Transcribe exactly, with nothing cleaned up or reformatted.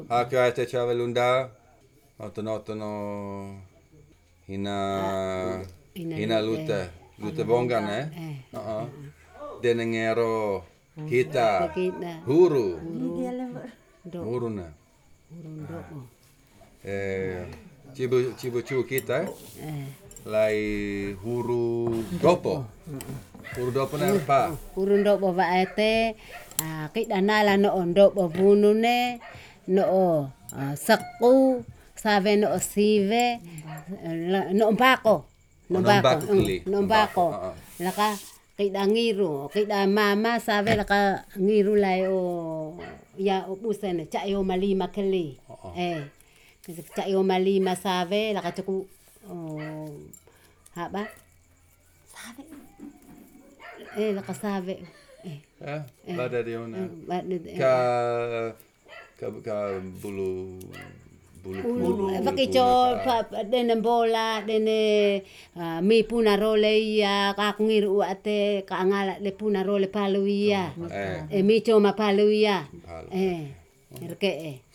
Haka te chavelunda. Otonotono hina Hina hina lute. lute lute bongan eh. Eh. Uh-uh. Denengero kita Kita. huru Dok. huru na. Urun dok. Eh cibu cibu cu kita Eh. lai huru dopo. Huru dopo na apa? Urun dok bawa ete. Ah, kita nala no ondok babunu ne. No uh, saku. Save no sive. No bako. No bako. No bako. Laka kita ngiru. Kita mama save laka ngiru lai o ya ubusen cak yo malima keli. Eh. Cak yo malima save laka cukup oh apa? Save. Eh laka save. Eh. Eh, bada dia ona. Bada Ka ka ka bulu bulu bulu. Pakai col dene bola dene mi puna role ia ka ngiru ate ka ngala le puna role palu ia. Eh mi coma palu ia. Eh. Reke eh.